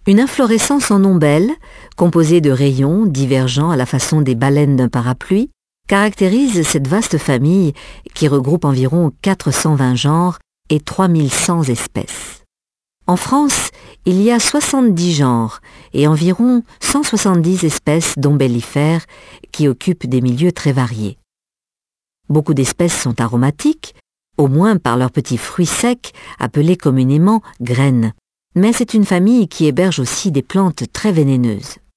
Une inflorescence en ombelle, composée de rayons divergents à la façon des baleines d'un parapluie, caractérise cette vaste famille qui regroupe environ 420 genres et 3100 espèces. En France, il y a 70 genres et environ 170 espèces d'ombellifères qui occupent des milieux très variés. Beaucoup d'espèces sont aromatiques, au moins par leurs petits fruits secs appelés communément graines, mais c'est une famille qui héberge aussi des plantes très vénéneuses.